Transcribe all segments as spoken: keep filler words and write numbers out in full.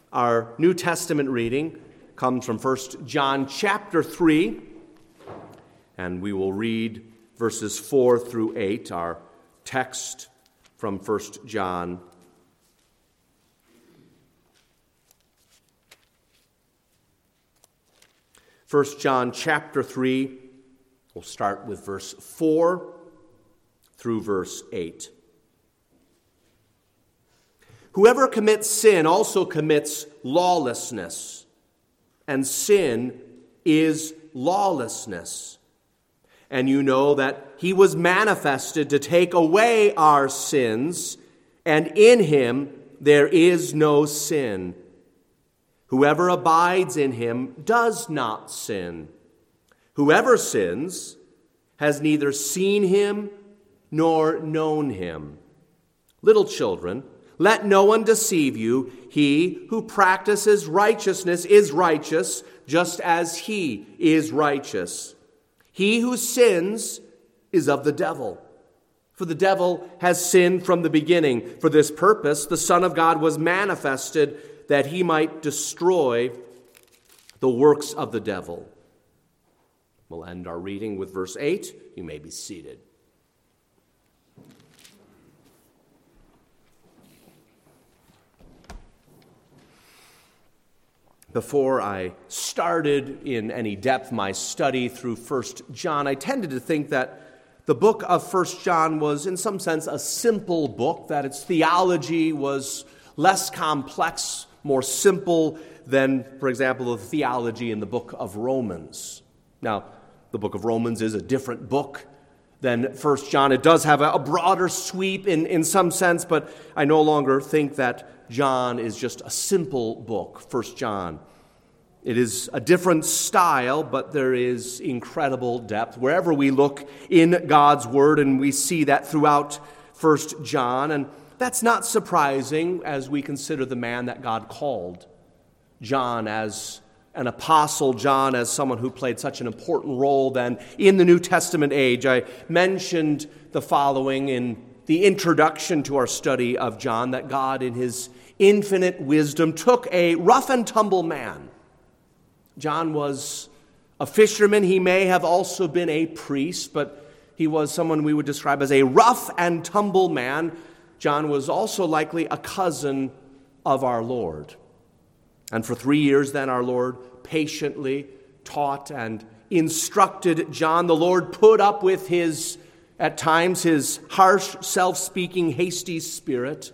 Our New Testament reading comes from First John chapter three, and we will read verses four through eight, our text from First John. First John chapter three, we'll start with verse four through verse eight. Whoever commits sin also commits lawlessness, and sin is lawlessness. And you know that he was manifested to take away our sins, and in him there is no sin. Whoever abides in him does not sin. Whoever sins has neither seen him nor known him. Little children, let no one deceive you. He who practices righteousness is righteous, just as he is righteous. He who sins is of the devil, for the devil has sinned from the beginning. For this purpose, the Son of God was manifested, that he might destroy the works of the devil. We'll end our reading with verse eight. You may be seated. Before I started in any depth my study through First John, I tended to think that the book of First John was, in some sense, a simple book, that its theology was less complex, more simple than, for example, the theology in the book of Romans. Now, the book of Romans is a different book than First John. It does have a broader sweep in, in some sense, but I no longer think that John is just a simple book, First John. It is a different style, but there is incredible depth wherever we look in God's Word, and we see that throughout First John. And that's not surprising as we consider the man that God called, John as an apostle, John as someone who played such an important role then in the New Testament age. I mentioned the following in the introduction to our study of John, that God in his infinite wisdom took a rough and tumble man. John was a fisherman. He may have also been a priest, but he was someone we would describe as a rough and tumble man. John was also likely a cousin of our Lord. And for three years then our Lord patiently taught and instructed John. The Lord put up with his, at times, his harsh, self-speaking, hasty spirit.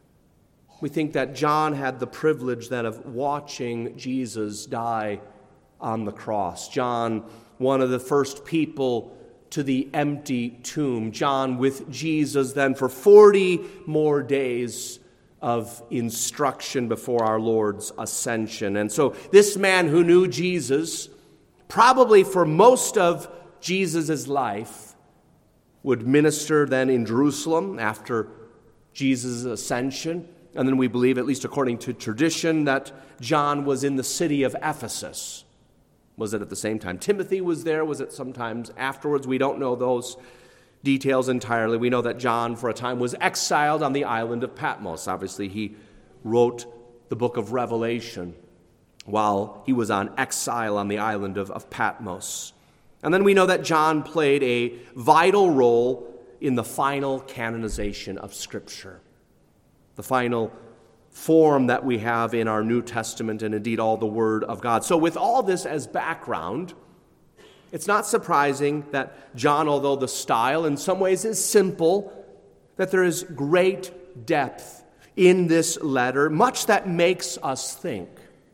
We think that John had the privilege then of watching Jesus die on the cross. John, one of the first people to the empty tomb. John with Jesus then for forty more days of instruction before our Lord's ascension. And so this man who knew Jesus, probably for most of Jesus' life, would minister then in Jerusalem after Jesus' ascension. And then we believe, at least according to tradition, that John was in the city of Ephesus. Was it at the same time Timothy was there? Was it sometimes afterwards? We don't know those details entirely. We know that John, for a time, was exiled on the island of Patmos. Obviously, he wrote the book of Revelation while he was on exile on the island of, of Patmos. And then we know that John played a vital role in the final canonization of Scripture, the final form that we have in our New Testament and indeed all the Word of God. So with all this as background, it's not surprising that John, although the style in some ways is simple, that there is great depth in this letter, much that makes us think.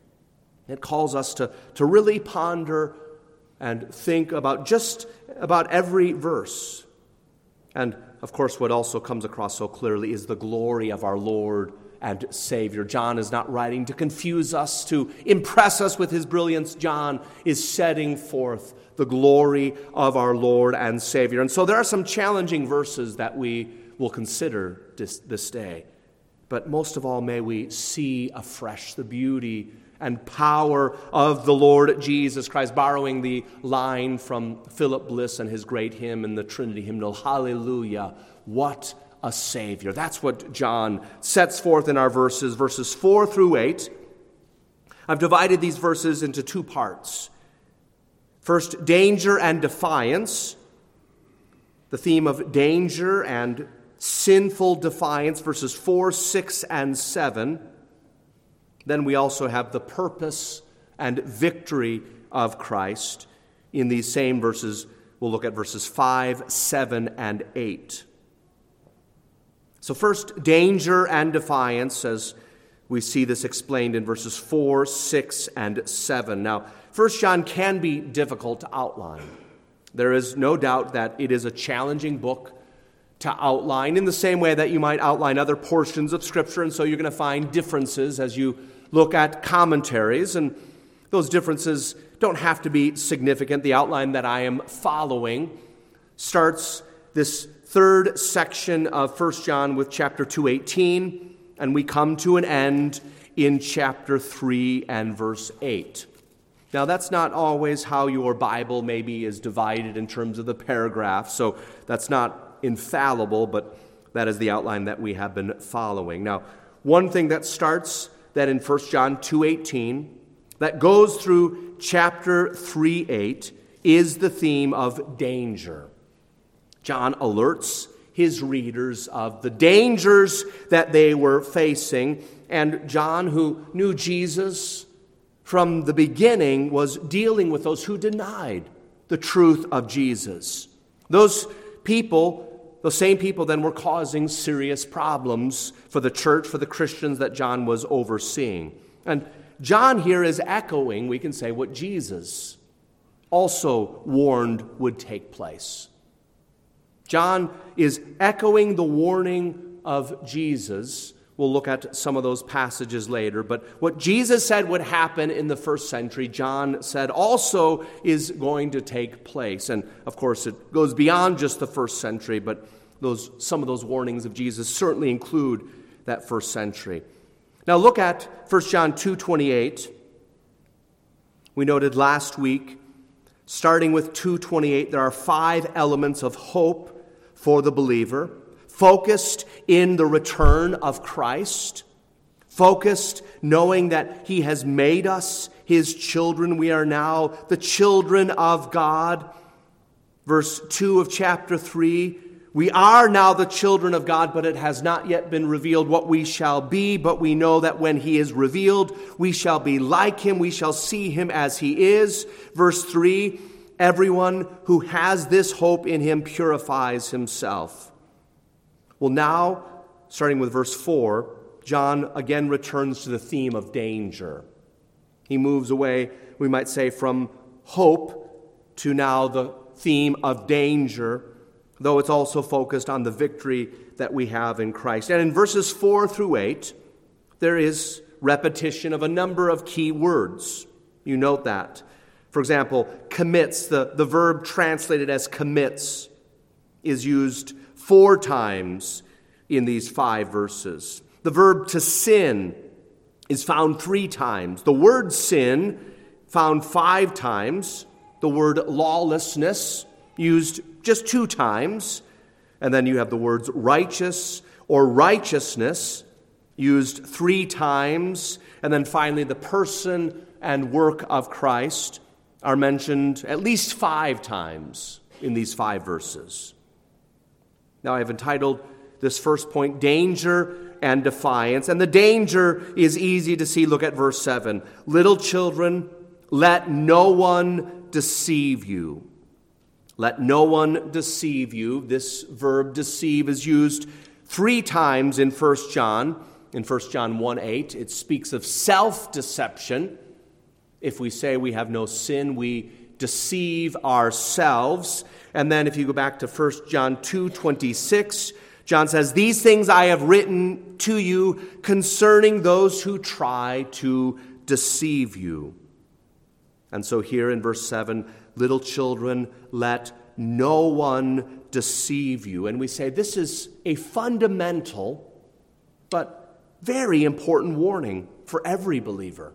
It calls us to, to really ponder and think about just about every verse. And of course, what also comes across so clearly is the glory of our Lord and Savior. John is not writing to confuse us, to impress us with his brilliance. John is setting forth the glory of our Lord and Savior. And so there are some challenging verses that we will consider this, this day. But most of all, may we see afresh the beauty and power of the Lord Jesus Christ, borrowing the line from Philip Bliss and his great hymn in the Trinity hymnal, Hallelujah, what a Savior. That's what John sets forth in our verses, verses four through eight. I've divided these verses into two parts. First, danger and defiance. The theme of danger and sinful defiance, verses four, six, and seven. Then we also have the purpose and victory of Christ. In these same verses, we'll look at verses five, seven, and eight. So first, danger and defiance, as we see this explained in verses four, six, and seven. Now, First John can be difficult to outline. There is no doubt that it is a challenging book to outline in the same way that you might outline other portions of Scripture, and so you're going to find differences as you look at commentaries, and those differences don't have to be significant. The outline that I am following starts this third section of First John with chapter two eighteen, and we come to an end in chapter three and verse eight. Now, that's not always how your Bible maybe is divided in terms of the paragraph, so that's not infallible, but that is the outline that we have been following. Now, one thing that starts that in First John two eighteen, that goes through chapter three eight, is the theme of danger. John alerts his readers of the dangers that they were facing, and John, who knew Jesus from the beginning, was dealing with those who denied the truth of Jesus. Those people, those same people then were causing serious problems for the church, for the Christians that John was overseeing. And John here is echoing, we can say, what Jesus also warned would take place. John is echoing the warning of Jesus. We'll look at some of those passages later. But what Jesus said would happen in the first century, John said also is going to take place. And of course, it goes beyond just the first century, but those some of those warnings of Jesus certainly include that first century. Now look at First John two twenty-eight. We noted last week, starting with two twenty-eight, there are five elements of hope for the believer, focused in the return of Christ, focused knowing that He has made us His children. We are now the children of God. Verse two of chapter three, we are now the children of God, but it has not yet been revealed what we shall be, but we know that when He is revealed, we shall be like Him, we shall see Him as He is. Verse three, everyone who has this hope in Him purifies himself. Well, now, starting with verse four, John again returns to the theme of danger. He moves away, we might say, from hope to now the theme of danger, though it's also focused on the victory that we have in Christ. And in verses four through eight, there is repetition of a number of key words. You note that. For example, commits, the, the verb translated as commits, is used four times in these five verses. The verb to sin is found three times. The word sin found five times. The word lawlessness used just two times. And then you have the words righteous or righteousness used three times. And then finally the person and work of Christ are mentioned at least five times in these five verses. Now, I have entitled this first point, Danger and Defiance. And the danger is easy to see. Look at verse seven. Little children, let no one deceive you. Let no one deceive you. This verb deceive is used three times in First John. In First John one eight, it speaks of self-deception. If we say we have no sin, we deceive ourselves. And then if you go back to First John two twenty-six, John says, these things I have written to you concerning those who try to deceive you. And so here in verse seven, little children, let no one deceive you. And we say this is a fundamental but very important warning for every believer.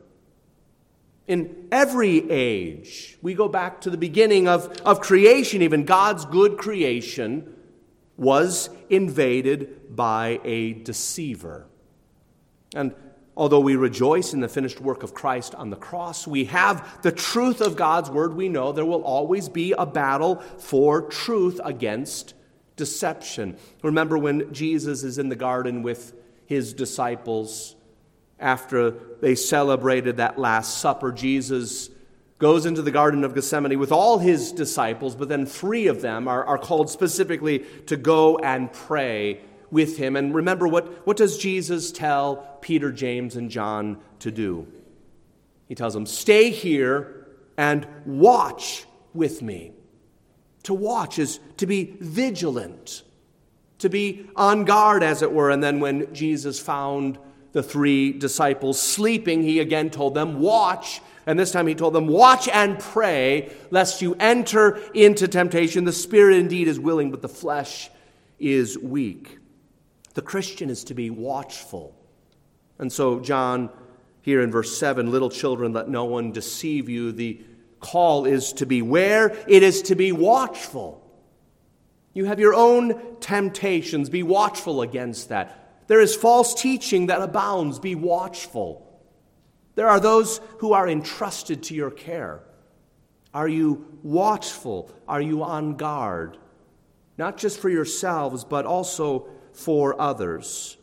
In every age, we go back to the beginning of, of creation, even God's good creation was invaded by a deceiver. And although we rejoice in the finished work of Christ on the cross, we have the truth of God's word. We know there will always be a battle for truth against deception. Remember when Jesus is in the garden with his disciples after they celebrated that Last Supper. Jesus goes into the Garden of Gethsemane with all his disciples, but then three of them are, are called specifically to go and pray with him. And remember, what, what does Jesus tell Peter, James, and John to do? He tells them, stay here and watch with me. To watch is to be vigilant, to be on guard, as it were. And then when Jesus found the three disciples sleeping, he again told them, watch. And this time he told them, watch and pray, lest you enter into temptation. The spirit indeed is willing, but the flesh is weak. The Christian is to be watchful. And so John, here in verse seven, little children, let no one deceive you. The call is to beware. It is to be watchful. You have your own temptations. Be watchful against that. There is false teaching that abounds. Be watchful. There are those who are entrusted to your care. Are you watchful? Are you on guard? Not just for yourselves, but also for others.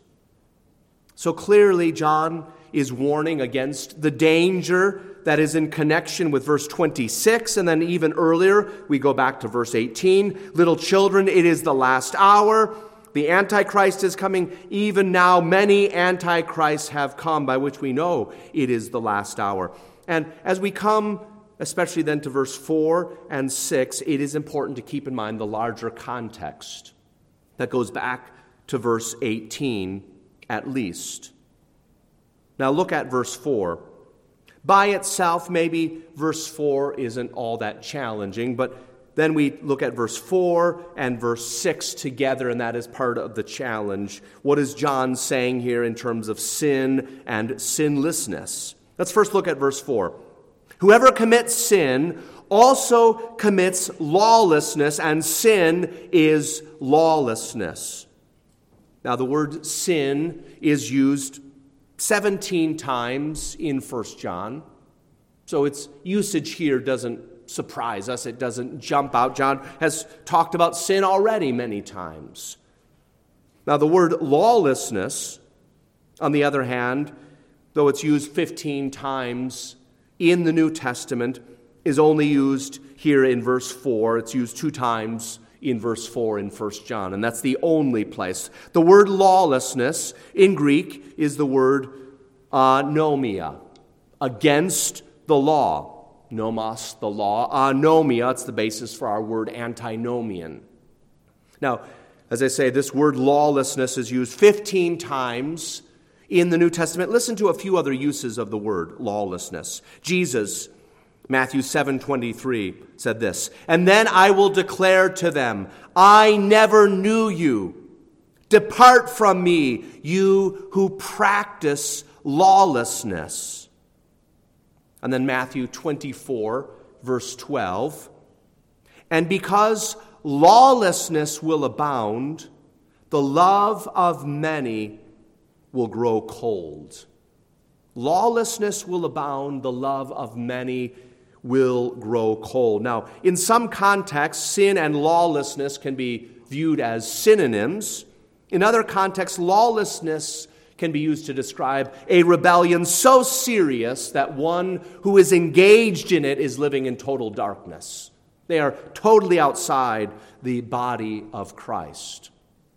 So clearly, John is warning against the danger that is in connection with verse twenty-six, and then even earlier, we go back to verse eighteen. Little children, it is the last hour. The Antichrist is coming. Even now, many Antichrists have come, by which we know it is the last hour. And as we come, especially then to verse four and six, it is important to keep in mind the larger context that goes back to verse eighteen at least. Now look at verse four. By itself, maybe verse four isn't all that challenging, but then we look at verse four and verse six together, and that is part of the challenge. What is John saying here in terms of sin and sinlessness? Let's first look at verse four. Whoever commits sin also commits lawlessness, and sin is lawlessness. Now, the word sin is used seventeen times in First John, so its usage here doesn't surprise us. It doesn't jump out. John has talked about sin already many times. Now, the word lawlessness, on the other hand, though it's used fifteen times in the New Testament, is only used here in verse four. It's used two times in verse four in First John, and that's the only place. The word lawlessness in Greek is the word anomia, against the law. Nomos, the law. Anomia, it's the basis for our word antinomian. Now, as I say, this word lawlessness is used fifteen times in the New Testament. Listen to a few other uses of the word lawlessness. Jesus, Matthew seven twenty-three, said this, "And then I will declare to them, I never knew you. Depart from me, you who practice lawlessness." And then Matthew twenty-four, verse twelve, "And because lawlessness will abound, the love of many will grow cold." Lawlessness will abound, the love of many will grow cold. Now, in some contexts, sin and lawlessness can be viewed as synonyms. In other contexts, lawlessness can be used to describe a rebellion so serious that one who is engaged in it is living in total darkness. They are totally outside the body of Christ.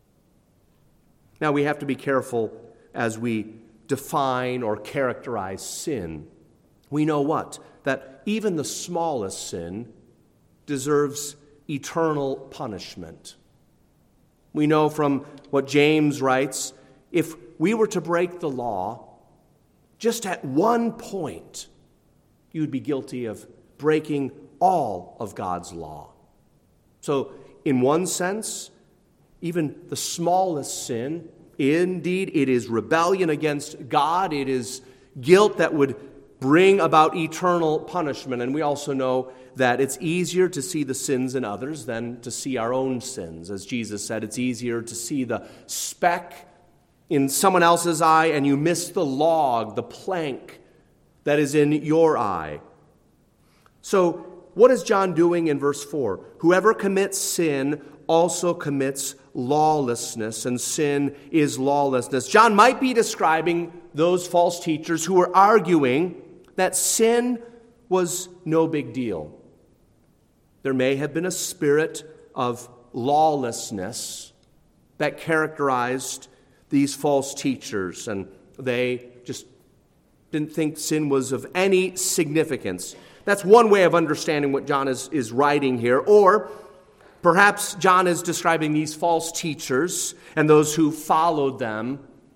Now, we have to be careful as we define or characterize sin. We know what? That even the smallest sin deserves eternal punishment. We know from what James writes, if we were to break the law, just at one point, you would be guilty of breaking all of God's law. So, in one sense, even the smallest sin, indeed, it is rebellion against God. It is guilt that would bring about eternal punishment. And we also know that it's easier to see the sins in others than to see our own sins. As Jesus said, it's easier to see the speck in someone else's eye and you miss the log, the plank that is in your eye. So what is John doing in verse four? Whoever commits sin also commits lawlessness, and sin is lawlessness. John might be describing those false teachers who were arguing that sin was no big deal. There may have been a spirit of lawlessness that characterized these false teachers, and they just didn't think sin was of any significance. That's one way of understanding what John is, is writing here. Or perhaps John is describing these false teachers and those who followed them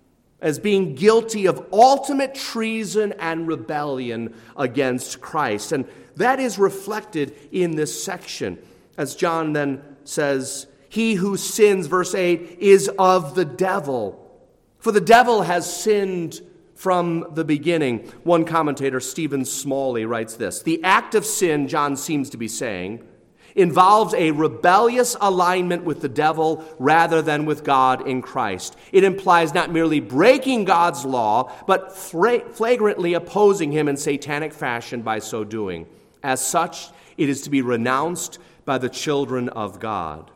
as being guilty of ultimate treason and rebellion against Christ. And that is reflected in this section. As John then says, he who sins, verse eight, is of the devil. For the devil has sinned from the beginning. One commentator, Stephen Smalley, writes this: the act of sin, John seems to be saying, involves a rebellious alignment with the devil rather than with God in Christ. It implies not merely breaking God's law, but flagrantly opposing him in satanic fashion by so doing. As such, it is to be renounced by the children of God.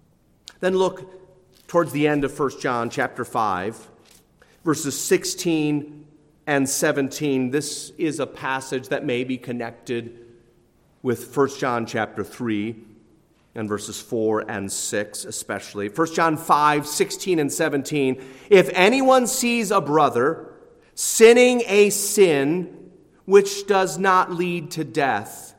Then look towards the end of First John chapter five. Verses sixteen and seventeen, this is a passage that may be connected with First John chapter three and verses four and six especially. First John five, sixteen and seventeen, if anyone sees a brother sinning a sin which does not lead to death,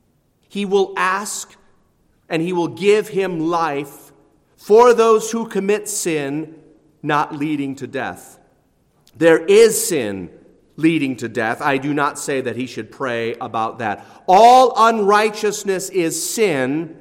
he will ask and he will give him life for those who commit sin not leading to death. There is sin leading to death. I do not say that he should pray about that. All unrighteousness is sin,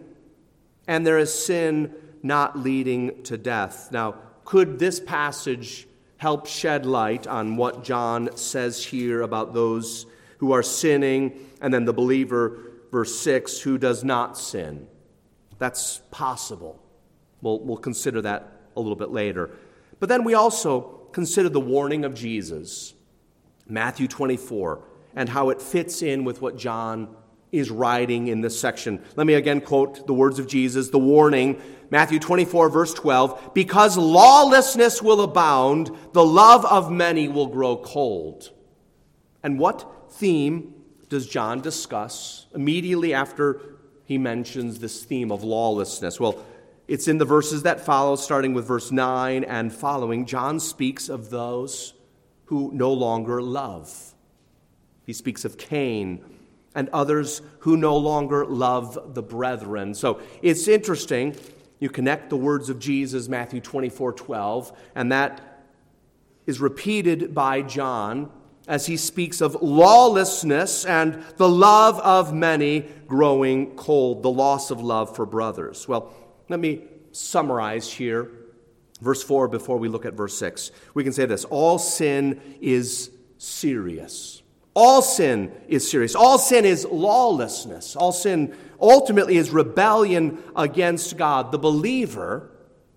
and there is sin not leading to death. Now, could this passage help shed light on what John says here about those who are sinning, and then the believer, verse six, who does not sin? That's possible. We'll, we'll consider that a little bit later. But then we also consider the warning of Jesus, Matthew twenty-four, and how it fits in with what John is writing in this section. Let me again quote the words of Jesus, the warning, Matthew twenty-four, verse twelve, because lawlessness will abound, the love of many will grow cold. And what theme does John discuss immediately after he mentions this theme of lawlessness? Well, it's in the verses that follow, starting with verse nine and following. John speaks of those who no longer love. He speaks of Cain and others who no longer love the brethren. So it's interesting. You connect the words of Jesus, Matthew twenty-four, twelve, and that is repeated by John as he speaks of lawlessness and the love of many growing cold, the loss of love for brothers. Well, let me summarize here verse four before we look at verse six. We can say this: all sin is serious. All sin is serious. All sin is lawlessness. All sin ultimately is rebellion against God. The believer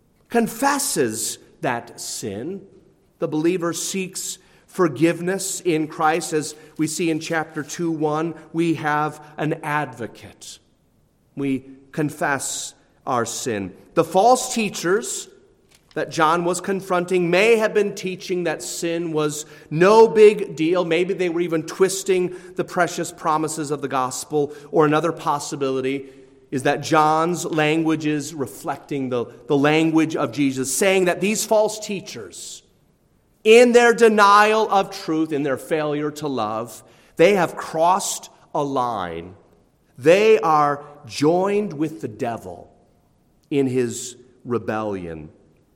confesses that sin. The believer seeks forgiveness in Christ. As we see in chapter two, one, we have an advocate. We confess our sin. The false teachers that John was confronting may have been teaching that sin was no big deal. Maybe they were even twisting the precious promises of the gospel. Or another possibility is that John's language is reflecting the, the language of Jesus, saying that these false teachers, in their denial of truth, in their failure to love, they have crossed a line. They are joined with the devil in his rebellion.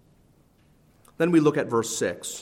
Then we look at verse six.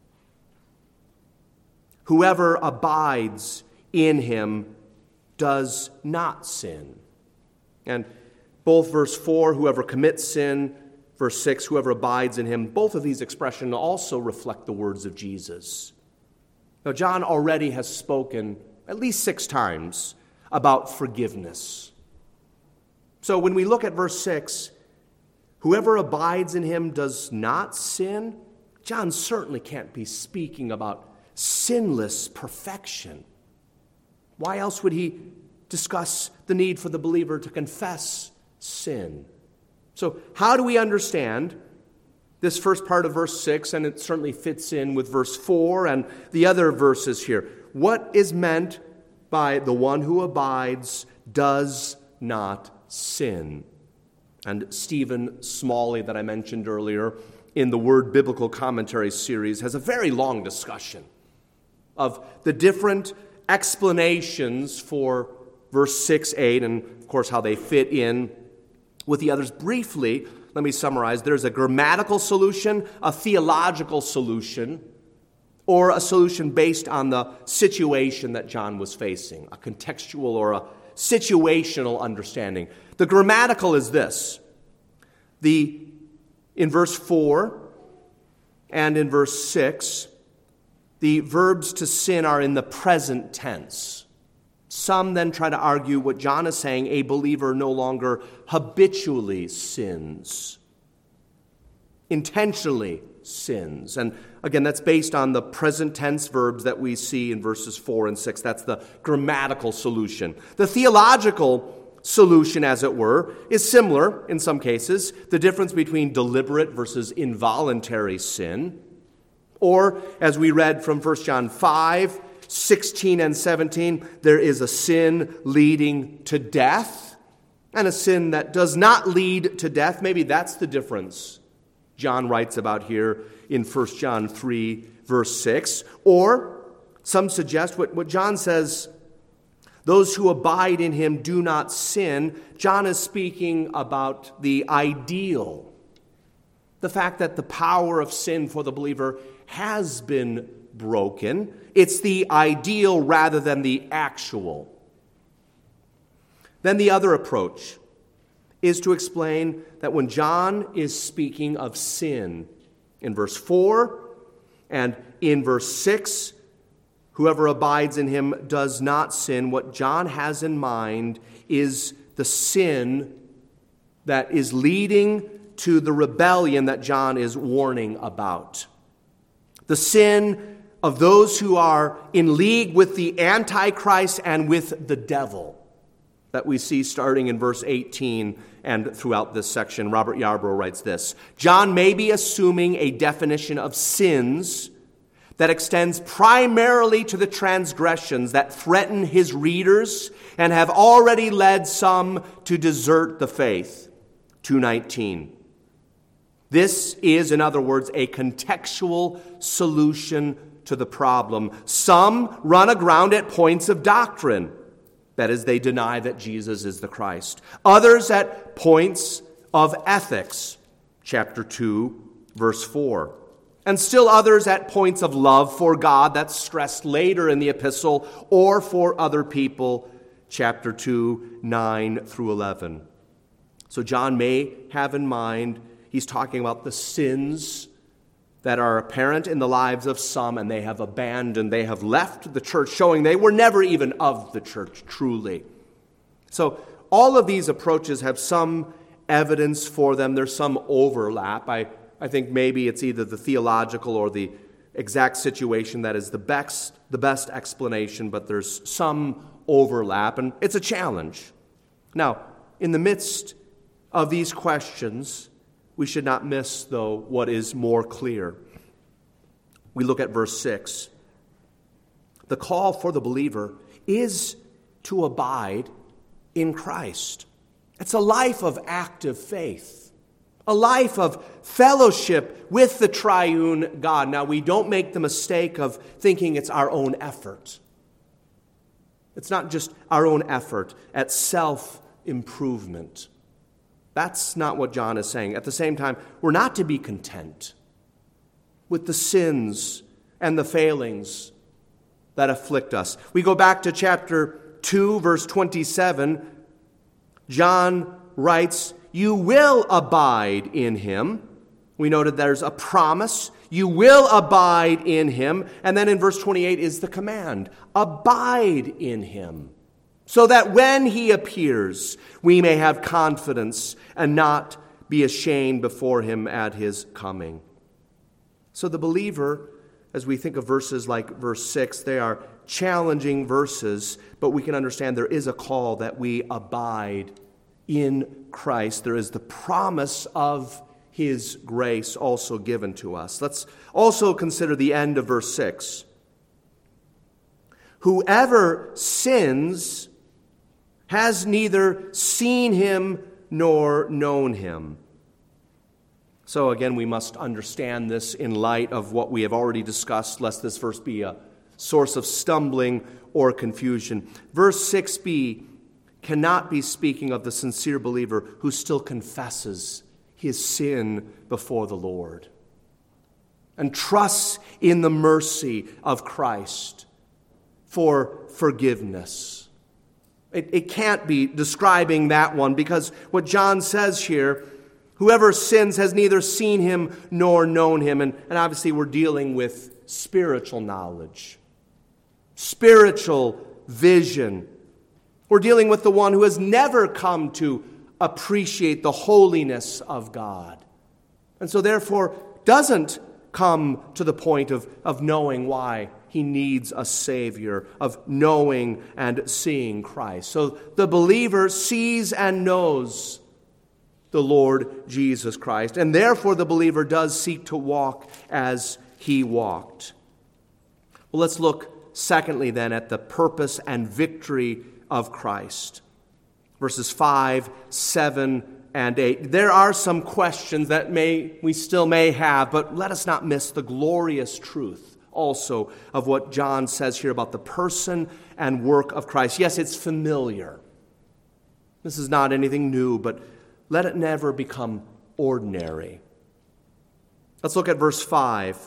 Whoever abides in him does not sin. And both verse four, whoever commits sin, verse six, whoever abides in him, both of these expressions also reflect the words of Jesus. Now, John already has spoken at least six times about forgiveness. So when we look at verse six, whoever abides in him does not sin, John certainly can't be speaking about sinless perfection. Why else would he discuss the need for the believer to confess sin? So how do we understand this first part of verse six, and it certainly fits in with verse four and the other verses here? What is meant by the one who abides does not sin? And Stephen Smalley, that I mentioned earlier in the Word Biblical Commentary series, has a very long discussion of the different explanations for verse six, eight, and of course how they fit in with the others. Briefly, let me summarize. There's a grammatical solution, a theological solution, or a solution based on the situation that John was facing, a contextual or a situational understanding. The grammatical is this. The, in verse four and in verse six, the verbs to sin are in the present tense. Some then try to argue what John is saying: a believer no longer habitually sins, intentionally sins. And again, that's based on the present tense verbs that we see in verses four and six. That's the grammatical solution. The theological solution, as it were, is similar in some cases. The difference between deliberate versus involuntary sin. Or, as we read from First John five, sixteen and seventeen, there is a sin leading to death and a sin that does not lead to death. Maybe that's the difference John writes about here in First John three, verse six. Or some suggest what, what John says, those who abide in him do not sin. John is speaking about the ideal, the fact that the power of sin for the believer has been broken. It's the ideal rather than the actual. Then the other approach is to explain that when John is speaking of sin in verse four and in verse six, whoever abides in him does not sin. What John has in mind is the sin that is leading to the rebellion that John is warning about. The sin of those who are in league with the Antichrist and with the devil that we see starting in verse eighteen and throughout this section. Robert Yarbrough writes this: John may be assuming a definition of sins that extends primarily to the transgressions that threaten his readers and have already led some to desert the faith. two nineteen. This is, in other words, a contextual solution to the problem. Some run aground at points of doctrine. That is, they deny that Jesus is the Christ. Others at points of ethics. Chapter two, verse four. And still others at points of love for God. That's stressed later in the epistle. Or for other people. Chapter two, nine through eleven. So John may have in mind, he's talking about the sins that are apparent in the lives of some, and they have abandoned, they have left the church, showing they were never even of the church, truly. So all of these approaches have some evidence for them. There's some overlap. I, I think maybe it's either the theological or the exact situation that is the best, the best explanation, but there's some overlap, and it's a challenge. Now, in the midst of these questions, we should not miss, though, what is more clear. We look at verse six. The call for the believer is to abide in Christ. It's a life of active faith, a life of fellowship with the triune God. Now, we don't make the mistake of thinking it's our own effort. It's not just our own effort at self-improvement. That's not what John is saying. At the same time, we're not to be content with the sins and the failings that afflict us. We go back to chapter two, verse twenty-seven. John writes, "You will abide in him." We noted there's a promise. You will abide in him. And then in verse twenty-eight is the command. Abide in him, so that when he appears, we may have confidence and not be ashamed before him at his coming. So the believer, as we think of verses like verse six, they are challenging verses, but we can understand there is a call that we abide in Christ. There is the promise of His grace also given to us. Let's also consider the end of verse six. Whoever sins has neither seen Him nor known Him. So again, we must understand this in light of what we have already discussed, lest this verse be a source of stumbling or confusion. Verse six b cannot be speaking of the sincere believer who still confesses his sin before the Lord and trusts in the mercy of Christ for forgiveness. It, it can't be describing that one, because what John says here, whoever sins has neither seen Him nor known Him. And, and obviously we're dealing with spiritual knowledge, spiritual vision. We're dealing with the one who has never come to appreciate the holiness of God, and so therefore doesn't come to the point of, of knowing why he needs a Savior, of knowing and seeing Christ. So the believer sees and knows the Lord Jesus Christ, and therefore the believer does seek to walk as He walked. Well, let's look secondly then at the purpose and victory of Christ. Verses five, seven, and eight. There are some questions that may we still may have, but let us not miss the glorious truth also of what John says here about the person and work of Christ. Yes, it's familiar. This is not anything new, but let it never become ordinary. Let's look at verse five.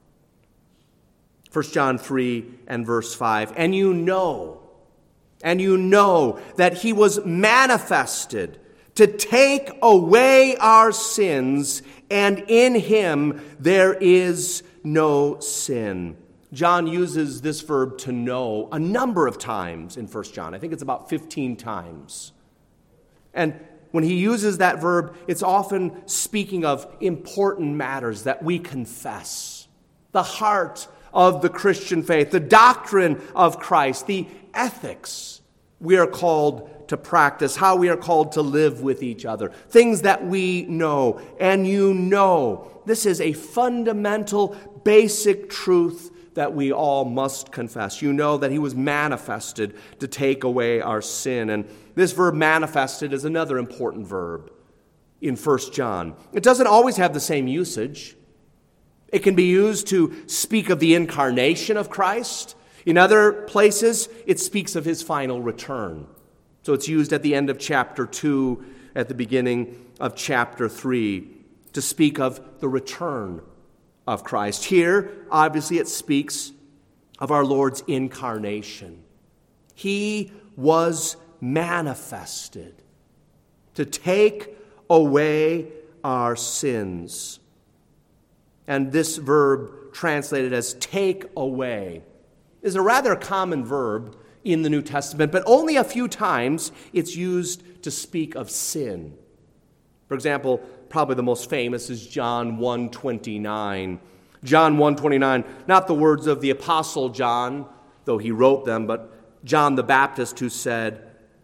First John three and verse five. And you know, and you know that He was manifested to take away our sins, and in Him there is no sin. John uses this verb to know a number of times in First John. I think it's about fifteen times. And when he uses that verb, it's often speaking of important matters that we confess. The heart of the Christian faith, the doctrine of Christ, the ethics we are called to practice, how we are called to live with each other, things that we know. And you know, this is a fundamental, basic truth that we all must confess. You know that He was manifested to take away our sin. And this verb manifested is another important verb in First John. It doesn't always have the same usage. It can be used to speak of the incarnation of Christ. In other places, it speaks of His final return. So it's used at the end of chapter two, at the beginning of chapter three, to speak of the return of Christ. Here, obviously, it speaks of our Lord's incarnation. He was manifested to take away our sins. And this verb, translated as take away, is a rather common verb in the New Testament, but only a few times it's used to speak of sin. For example, probably the most famous is John one twenty-nine. John one twenty-nine, not the words of the Apostle John, though he wrote them, but John the Baptist, who said,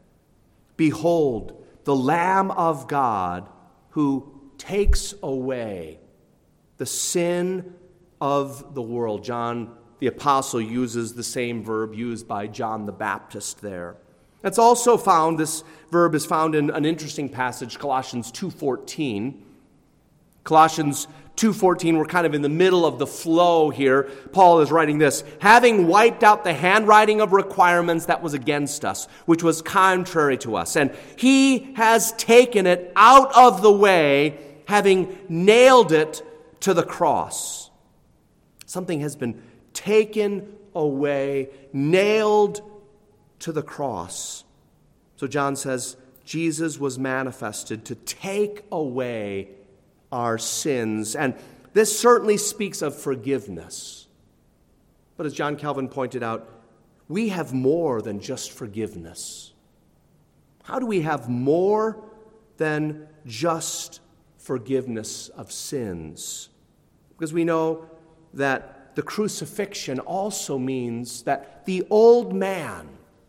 "Behold, the Lamb of God who takes away the sin of the world." John the Apostle uses the same verb used by John the Baptist there. It's also found, this verb is found in an interesting passage, Colossians two fourteen. Colossians two fourteen, we're kind of in the middle of the flow here. Paul is writing this: having wiped out the handwriting of requirements that was against us, which was contrary to us, and He has taken it out of the way, having nailed it to the cross. Something has been taken away, nailed to the cross. So John says Jesus was manifested to take away our sins. And this certainly speaks of forgiveness. But as John Calvin pointed out, we have more than just forgiveness. How do we have more than just forgiveness of sins? Because we know that the crucifixion also means that the old man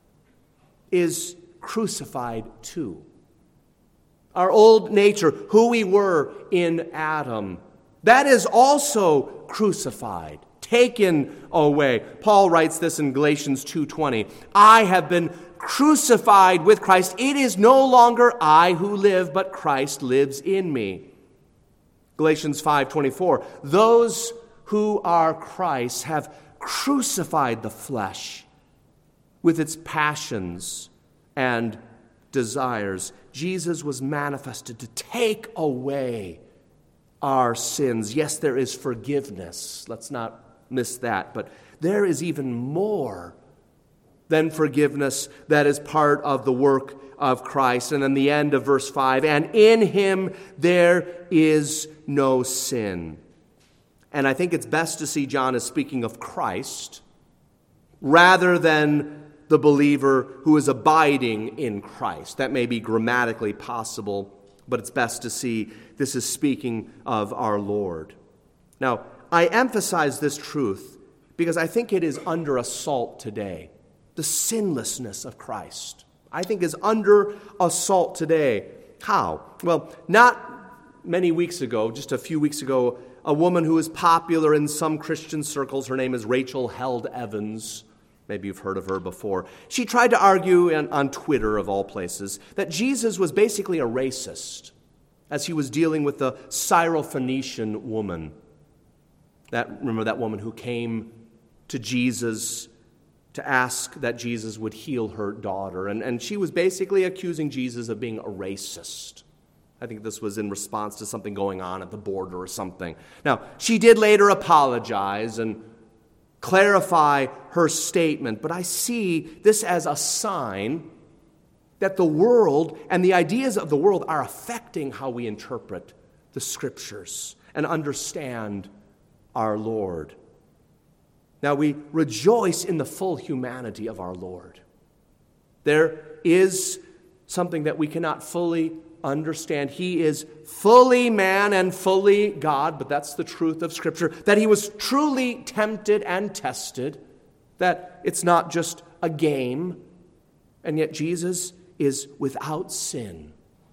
is crucified too. Our old nature, who we were in Adam, that is also crucified, taken away. Paul writes this in Galatians two twenty. I have been crucified with Christ. It is no longer I who live, but Christ lives in me. Galatians five twenty-four. Those who are Christ have crucified the flesh with its passions and desires. Jesus was manifested to take away our sins. Yes, there is forgiveness. Let's not miss that. But there is even more than forgiveness that is part of the work of Christ. And then the end of verse five, and in him there is no sin. And I think it's best to see John as speaking of Christ rather than the believer who is abiding in Christ. That may be grammatically possible, but it's best to see this is speaking of our Lord. Now, I emphasize this truth because I think it is under assault today. The sinlessness of Christ, I think, is under assault today. How? Well, not many weeks ago, just a few weeks ago, a woman who is popular in some Christian circles, her name is Rachel Held Evans. Maybe you've heard of her before. She tried to argue on, on Twitter, of all places, that Jesus was basically a racist as he was dealing with the Syrophoenician woman. That, remember that woman who came to Jesus to ask that Jesus would heal her daughter. And, and she was basically accusing Jesus of being a racist. I think this was in response to something going on at the border or something. Now, she did later apologize and clarify her statement, but I see this as a sign that the world and the ideas of the world are affecting how we interpret the Scriptures and understand our Lord. Now, we rejoice in the full humanity of our Lord. There is something that we cannot fully understand. He is fully man and fully God, but that's the truth of Scripture, that he was truly tempted and tested, that it's not just a game, and yet Jesus is without sin.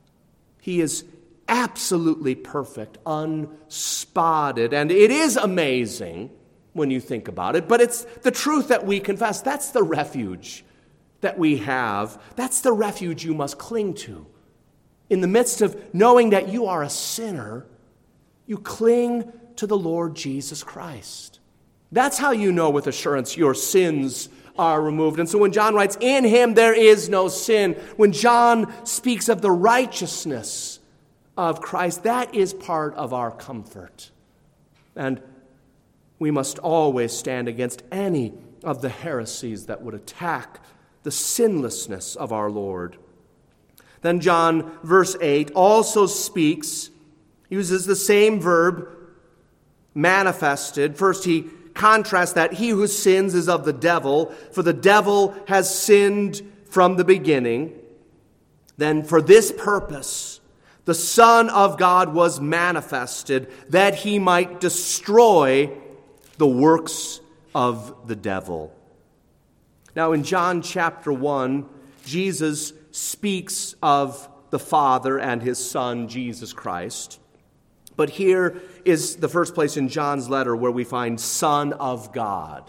He is absolutely perfect, unspotted, and it is amazing when you think about it, but it's the truth that we confess. That's the refuge that we have. That's the refuge you must cling to. In the midst of knowing that you are a sinner, you cling to the Lord Jesus Christ. That's how you know with assurance your sins are removed. And so when John writes, in him there is no sin, when John speaks of the righteousness of Christ, that is part of our comfort. And we must always stand against any of the heresies that would attack the sinlessness of our Lord. Then John, verse eight, also speaks, uses the same verb, manifested. First, he contrasts that he who sins is of the devil, for the devil has sinned from the beginning. Then for this purpose, the Son of God was manifested, that he might destroy the works of the devil. Now, in John chapter one, Jesus speaks of the Father and his Son, Jesus Christ. But here is the first place in John's letter where we find Son of God.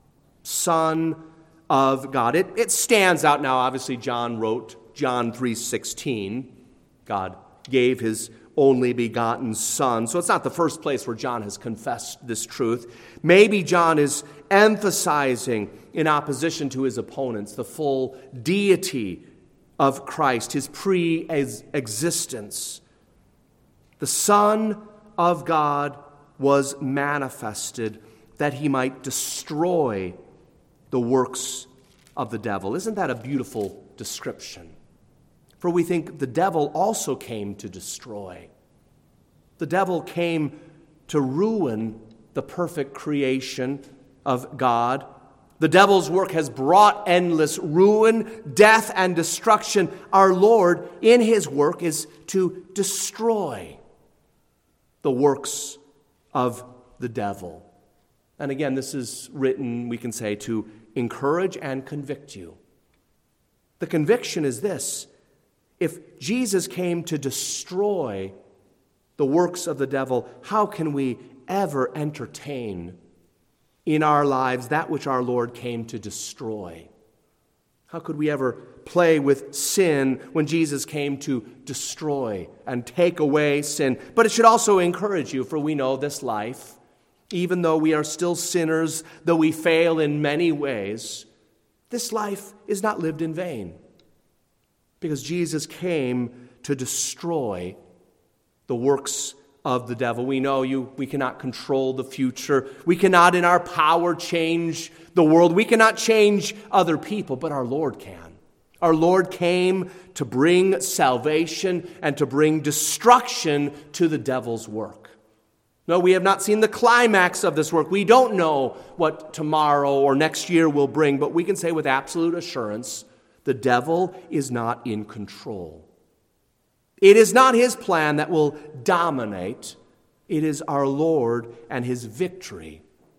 Son of God. It, it stands out now. Obviously, John wrote John three sixteen. God gave his only begotten Son. So it's not the first place where John has confessed this truth. Maybe John is emphasizing, in opposition to his opponents, the full deity of Christ, his pre-existence. The Son of God was manifested that he might destroy the works of the devil. Isn't that a beautiful description? For we think the devil also came to destroy. The devil came to ruin the perfect creation of God. The devil's work has brought endless ruin, death, and destruction. Our Lord, in his work, is to destroy the works of the devil. And again, this is written, we can say, to encourage and convict you. The conviction is this: if Jesus came to destroy the works of the devil, how can we ever entertain in our lives that which our Lord came to destroy? How could we ever play with sin when Jesus came to destroy and take away sin? But it should also encourage you, for we know this life, even though we are still sinners, though we fail in many ways, this life is not lived in vain, because Jesus came to destroy the works of the devil. We know you. We cannot control the future. We cannot in our power change the world. We cannot change other people, but our Lord can. Our Lord came to bring salvation and to bring destruction to the devil's work. No, we have not seen the climax of this work. We don't know what tomorrow or next year will bring, but we can say with absolute assurance, the devil is not in control. It is not his plan that will dominate. It is our Lord and his victory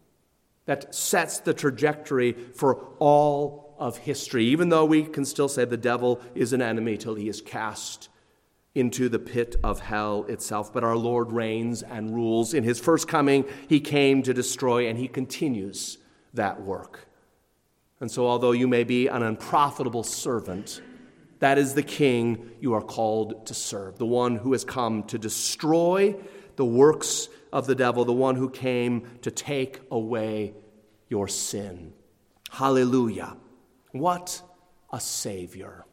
that sets the trajectory for all of history, even though we can still say the devil is an enemy till he is cast into the pit of hell itself. But our Lord reigns and rules. In his first coming, he came to destroy, and he continues that work. And so although you may be an unprofitable servant, that is the king you are called to serve, the one who has come to destroy the works of the devil, the one who came to take away your sin. Hallelujah. What a Savior.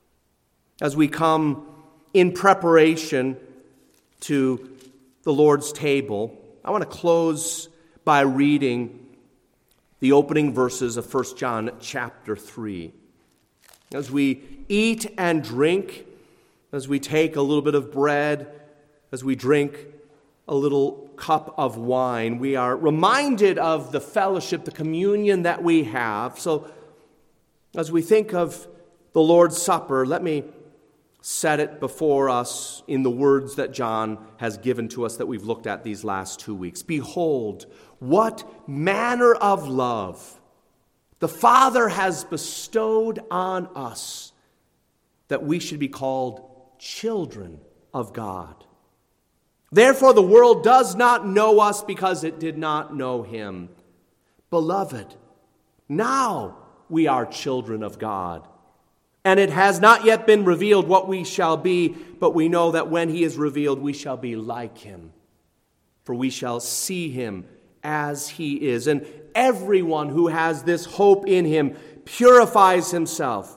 As we come in preparation to the Lord's table, I want to close by reading the opening verses of First John chapter three. As we eat and drink, as we take a little bit of bread, as we drink a little cup of wine, we are reminded of the fellowship, the communion that we have. So as we think of the Lord's Supper, let me set it before us in the words that John has given to us that we've looked at these last two weeks. Behold, what manner of love the Father has bestowed on us, that we should be called children of God. Therefore the world does not know us because it did not know him. Beloved, now we are children of God. And it has not yet been revealed what we shall be, but we know that when he is revealed, we shall be like him. For we shall see him as he is. And everyone who has this hope in him purifies himself,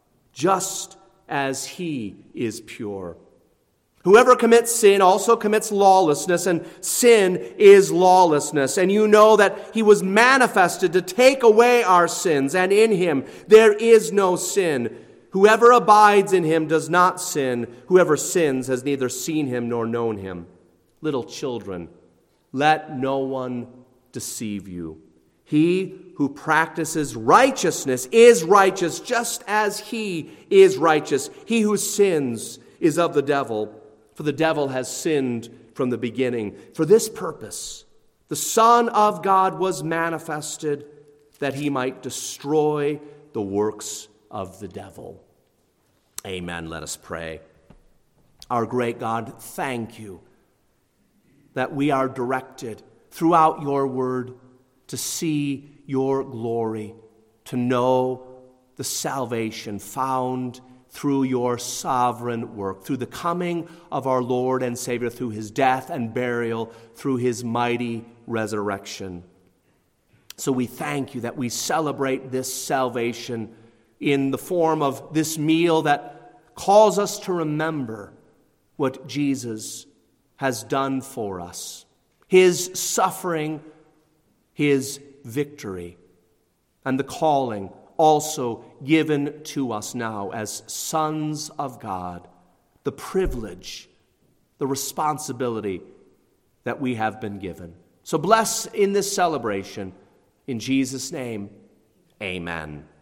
just as he is pure. Whoever commits sin also commits lawlessness, and sin is lawlessness. And you know that he was manifested to take away our sins, and in him there is no sin. Whoever abides in him does not sin. Whoever sins has neither seen him nor known him. Little children, let no one deceive you. He who practices righteousness is righteous just as he is righteous. He who sins is of the devil, for the devil has sinned from the beginning. For this purpose, the Son of God was manifested, that he might destroy the works of the devil. Amen. Let us pray. Our great God, thank you that we are directed throughout your word to see your glory, to know the salvation found through your sovereign work, through the coming of our Lord and Savior, through his death and burial, through his mighty resurrection. So we thank you that we celebrate this salvation in the form of this meal that calls us to remember what Jesus has done for us, his suffering, his victory, and the calling also given to us now as sons of God, the privilege, the responsibility that we have been given. So bless in this celebration. In Jesus' name, amen.